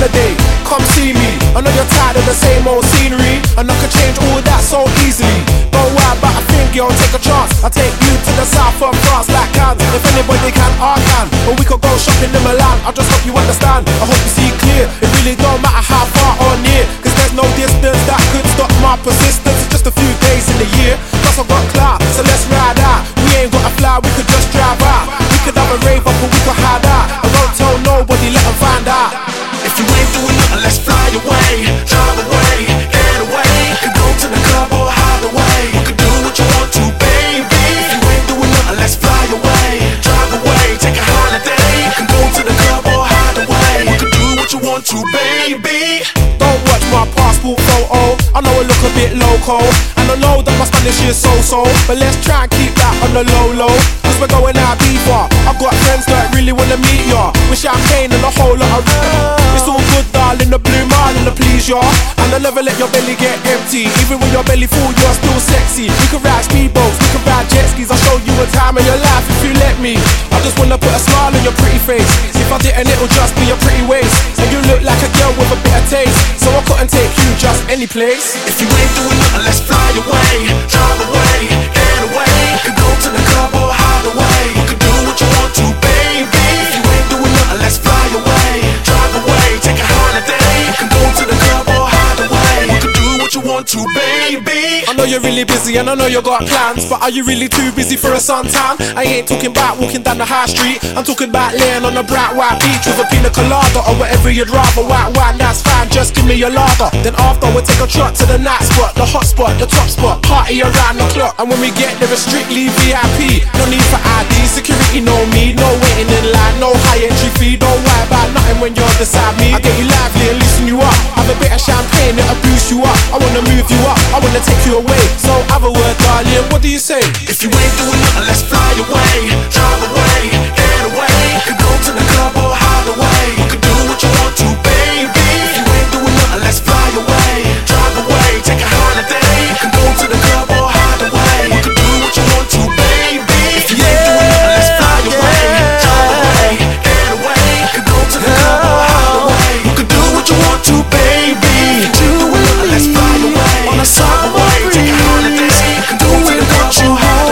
holiday, come see me. I know you're tired of the same old scenery, and I can change all that so easily. Don't worry about a thing, girl, take a chance. I'll take you to the south of France like Cannes. If anybody can, I can. Or we could go shopping in Milan, I just hope you understand. I hope you see clear, it really don't matter how far or near, cause there's no distance that could stop my persistence. It's just a few days in the year, plus I've got clout, so let's ride out. We ain't gotta fly, we could just drive out. We could have a rave up or we could hide out. I won't tell nobody, let them find out. If you ain't doing nothing, let's fly away, drive away, get away. We could go to the club or hide away. We could do what you want to, baby. If you ain't doing nothing, let's fly away, drive away, take a holiday. We can go to the club or hide away. We could do what you want to, baby. Don't watch my passport photo, I know I look a bit loco, and I know that my Spanish is so-so, but let's try and keep that on the low-low, cause we're going out deeper. I've got friends that really wanna meet ya, with champagne and a whole lot of it's all good, darling, the blue marlin, the please ya. And I never let your belly get empty, even when your belly full, you're still sexy. We can ride speedboats, we can ride jet skis, I'll show you a time in your life if you let me. I just wanna put a smile on your pretty face, if I didn't it'll just be your pretty waist. And you look like a girl with a bit of taste, so I couldn't take you just any place. If you ain't doing nothing, let's fly away, drive away, get away. We could go to the club or hide away. We could do what you want to, baby. If you ain't doing nothing, let's fly away, drive away, take a holiday. We can go to the club or hide away. We could do what you want to, baby. I know you're really busy and I know you got plans, but are you really too busy for a suntan? I ain't talking about walking down the high street, I'm talking about laying on a bright white beach with a pina colada or whatever you'd rather. White wine, that's fine, just give me your lager. Then after we'll take a trot to the night spot, the hot spot, the top spot, party around the clock. And when we get there it's strictly VIP, no need for ID, security know me, no waiting in line, no high entry fee. Don't worry about nothing when you're beside me. I get you lively and loosen you up, have a bit of champagne that'll boost you up. I wanna move you up, I wanna take you away, so have a word, darling, what do you say? If you ain't doing nothing, let's fly away, drive away, get away. We could go to the club or hide away. We could do what you want to, baby. If you ain't doing nothing, let's fly away, drive away, take a holiday. We can go to the club or hide away. We could do what you want to, baby. If you ain't doing nothing, let's fly away, drive away, get away. We could go to the club or hide away. We could do what you want to, baby. Do it, let's fly away on a summer breeze. Take a holiday. We can do what you want to,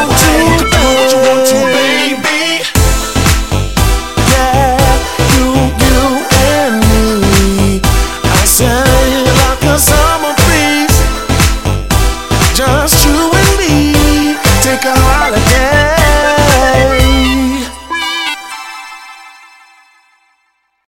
we could do what you want to, baby. Yeah, you and me. I say like a summer breeze, just you and me. Take a holiday.